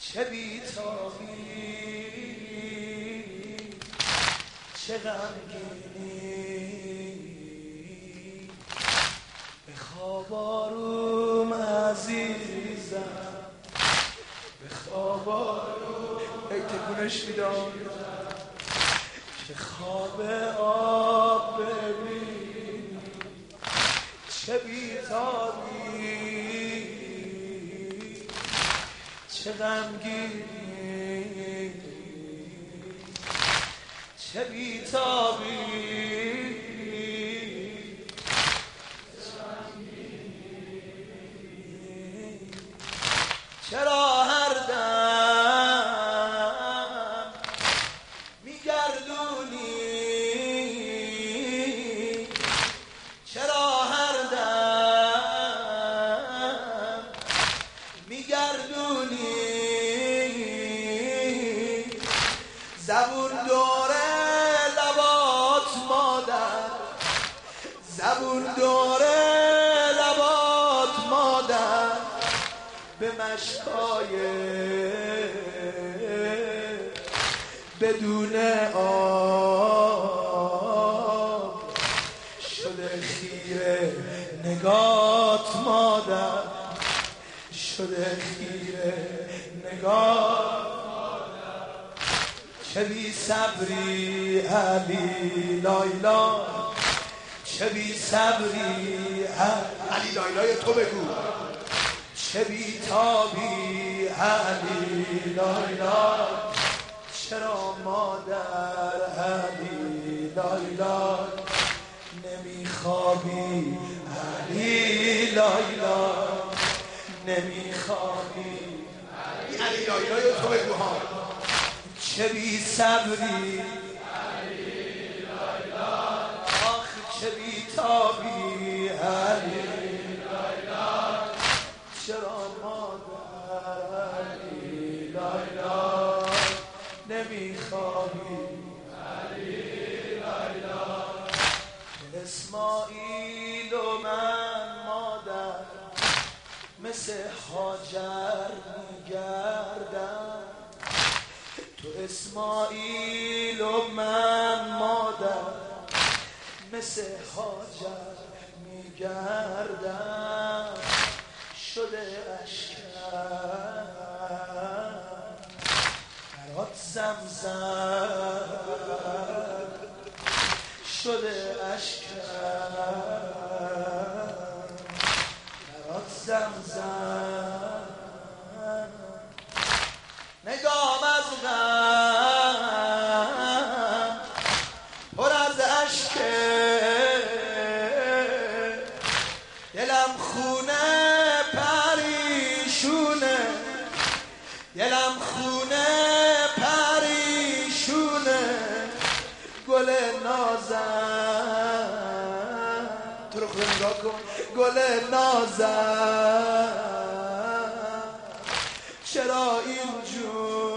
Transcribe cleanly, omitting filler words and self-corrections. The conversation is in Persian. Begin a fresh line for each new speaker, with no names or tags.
چه بی‌تابی چه غمگینی به خواب آروم عزیزم به خواب آروم ای تکونش میدم که خواب آب ببینی چه بی‌تابی چه غمگینی چه بی‌تابی چرا هر دم میگردونی چرا هر دم میگردونی زبون دوره لبات مادر زبون دوره لبات مادر به مشکای بدون آب شده خیره نگات مادر شده خیره نگات چه بی صبری علی لایلا چه بی صبری علی لایلای تو بگو چه بی‌تابی علی لایلا چرا مادر علی لایلا نمیخوابی علی لایلا نمیخوابی علی لایلای تو بگو ها چه بی صبری علی لایلا آخ چه بی‌تابی علی لایلا چرا مادر علی لایلا نمیخوابی علی لایلا اسماعیل و من مادر مثل هاجر میگردم تو اسماعیل و من مادر مثل هاجر میگردم شده اشکم برات زمزم شده اشکم برات زمزم نگام از غم پر از اشکه دلم خونه پریشونه دلم خونه پریشونه گل نازم تو رو خدا نگاه کن گل نازم چرا اینجور